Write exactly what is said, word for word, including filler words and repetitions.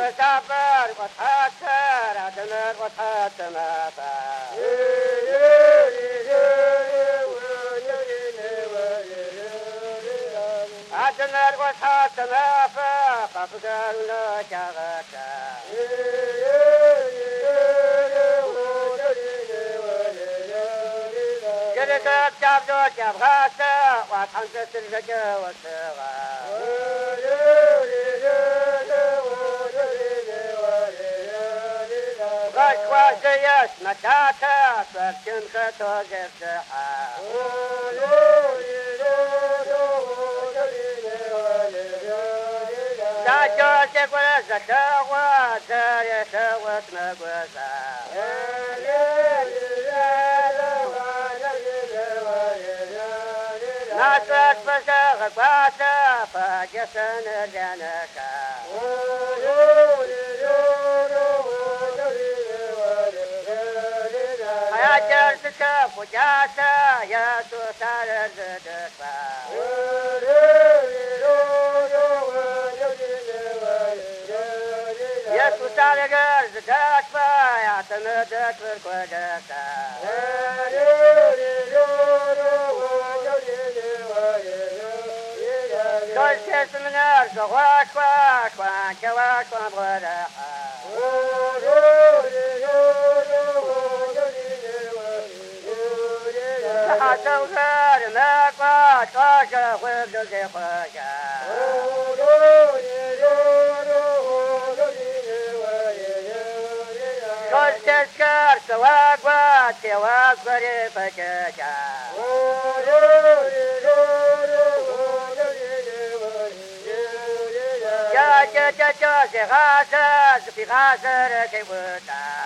وسافر وتحسر عدمر وتحسمافا عدمر وتحسمافا قفقر ولا شغكا جلدك جابدو جابغاسا وتحنسة الفجا والسغا وزيش متاتا فرشن خطو زفتحا ساجو سيقول زتاغوا زاري سوت مقوزا ناسوت فساغ قواسا فاجسن الجنكا يا جرسك فجاسا يا سوسار الزدفا يا سوسار الزدفا يا تمدت بالكودكا كل شيء من الارض واك واك واك واك واك واك حتوغر ما قد قاش وبدو زي خوشا كل تذكر سواق وات سواق بريفة شاشا جا جا جا جا زي غاسر في غاسر كيبوتا